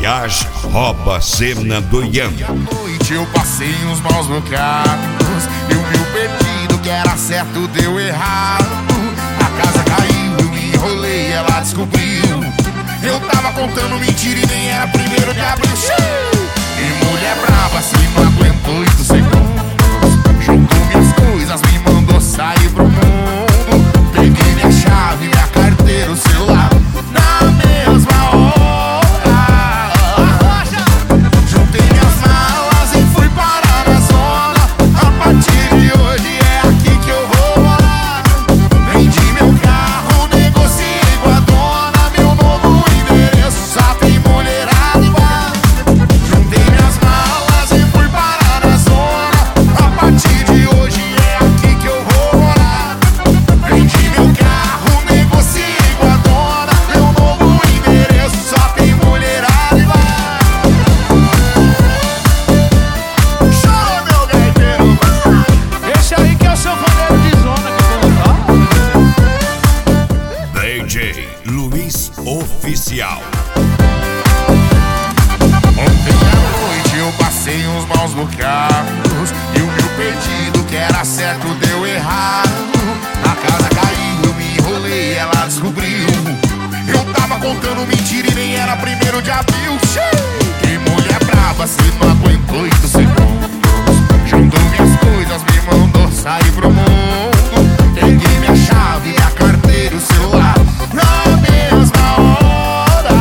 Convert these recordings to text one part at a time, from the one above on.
Voyage rouba cena do Ian. À noite eu passei uns maus bocados e o meu pedido que era certo deu errado. A casa caiu, eu me enrolei, ela descobriu. Eu tava contando mentira e nem era 1º de abril. E mulher brava, se não aguentou 8 segundos, juntou minhas coisas, me mandou sair pro mundo. Peguei minha chave, minha carteira, o celular na mesma hora. Juntei minhas malas e fui parar na zona. A partir de hoje é aqui que eu vou morar. Vendi meu carro, negociei com a dona. Meu novo endereço só tem mulherada igual. Juntei minhas malas e fui parar na zona. A partir de hoje é aqui que eu vou morar. Vendi meu carro, negociei com a dona. Meu novo endereço só tem mulherada igual. Chora, meu gaiteiro, Esse aí que é o seu vaneiro de zona que DJ Luiz Oficial. Ontem à noite eu passei uns maus bocados e o meu pedido que era certo deu errado. A casa caiu, eu me enrolei, ela descobriu. Eu tava contando mentira e nem era 1º de abril. Que mulher brava, se não aguentou 8 segundos, juntou minhas coisas, me mandou sair pro mundo. Peguei minha chave, minha carteira, o celular na mesma hora.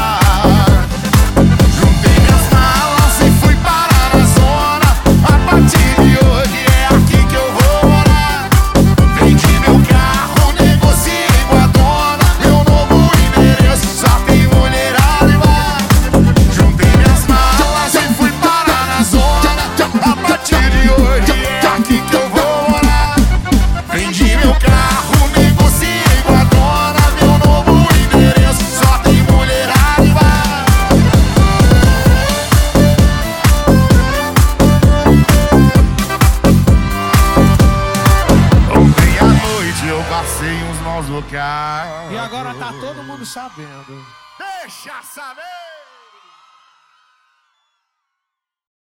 Juntei minhas malas e fui parar na zona. A partir de hoje é aqui que eu vou morar. Vendi meu carro, negociei com a dona. Meu novo endereço só tem mulherada igual. Juntei minhas malas e fui parar na zona. A partir de hoje é aqui que eu vou morar. Vendi meu carro, negociei com a dona. Meu novo endereço só tem mulherada igual. Ontem à noite eu passei uns maus bocados. E agora tá todo mundo sabendo. Deixa saber!